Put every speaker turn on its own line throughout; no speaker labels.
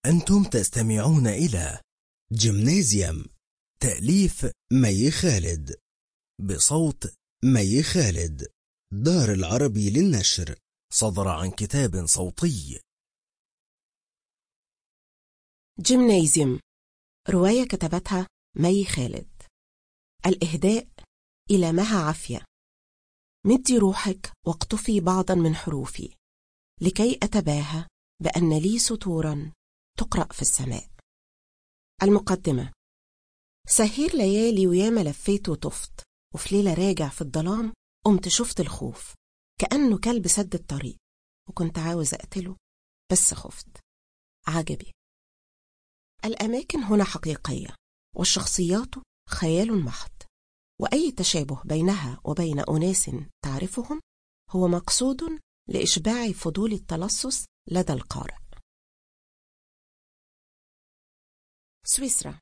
أنتم تستمعون إلى
جيمنازيوم،
تأليف
مي خالد،
بصوت
مي خالد، دار العربي للنشر.
صدر عن كتاب صوتي.
جيمنازيوم، رواية كتبتها مي خالد. الإهداء إلى مها عافية. مدي روحك واقطفي بعضا من حروفي لكي أتباهى بأن لي سطورا تقرأ في السماء. المقدمة: سهير ليالي وياما لفيت وطفت، وفي ليلة راجع في الظلام قمت شفت الخوف كأنه كلب سد الطريق، وكنت عاوز أقتله بس خفت. عجبي. الأماكن هنا حقيقية والشخصيات خيال محض، وأي تشابه بينها وبين أناس تعرفهم هو مقصود لإشباع فضول التلصص لدى القارئ. سويسرا.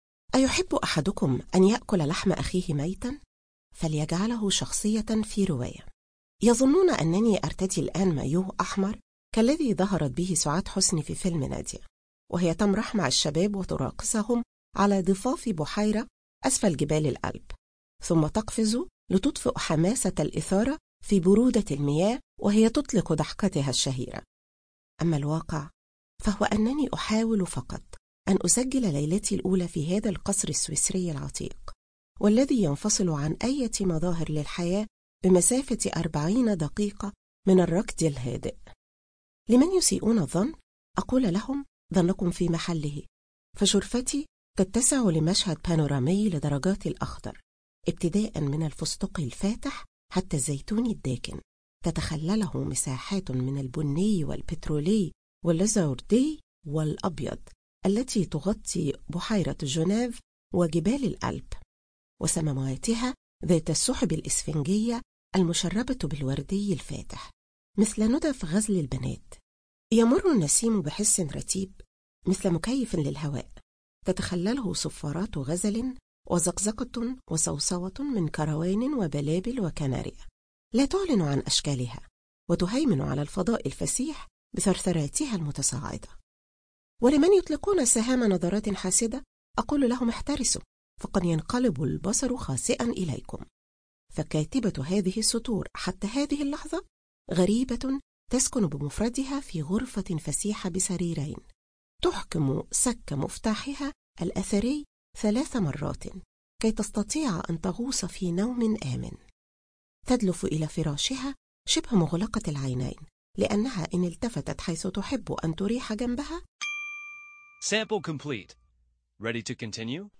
أيحب أحدكم أن يأكل لحم أخيه ميتا؟ فليجعله شخصية في رواية. يظنون أنني أرتدي الآن مايوه أحمر كالذي ظهرت به سعاد حسني في فيلم نادية، وهي تمرح مع الشباب وتراقصهم على ضفاف بحيرة أسفل جبال الألب، ثم تقفز لتطفئ حماسة الإثارة في برودة المياه وهي تطلق ضحكتها الشهيرة. أما الواقع فهو أنني أحاول فقط أن أسجل ليلتي الأولى في هذا القصر السويسري العتيق، والذي ينفصل عن أي مظاهر للحياة بمسافة 40 دقيقة من الركض الهادئ. لمن يسيئون الظن أقول لهم ظنكم في محله، فشرفتي تتسع لمشهد بانورامي لدرجات الأخضر، ابتداء من الفستق الفاتح حتى الزيتون الداكن، تتخلله مساحات من البني والبترولي واللازوردي والأبيض التي تغطي بحيرة جنيف وجبال الألب، وسماواتها ذات السحب الإسفنجية المشربة بالوردي الفاتح مثل ندف غزل البنات. يمر النسيم بحس رتيب مثل مكيف للهواء، تتخلله صفارات غزل وزقزقة وصوصوة من كروان وبلابل وكناريا لا تعلن عن أشكالها، وتهيمن على الفضاء الفسيح بثرثراتها المتصاعدة. ولمن يطلقون سهام نظرات حاسدة أقول لهم احترسوا، فقد ينقلب البصر خاسئا إليكم. فكاتبة هذه السطور حتى هذه اللحظة غريبة تسكن بمفردها في غرفة فسيحة بسريرين، تحكم سك مفتاحها الأثري 3 مرات كي تستطيع أن تغوص في نوم آمن. تدلف إلى فراشها شبه مغلقة العينين، لأنها إن التفتت حيث تحب أن تريح جنبها.
Sample complete. Ready to continue?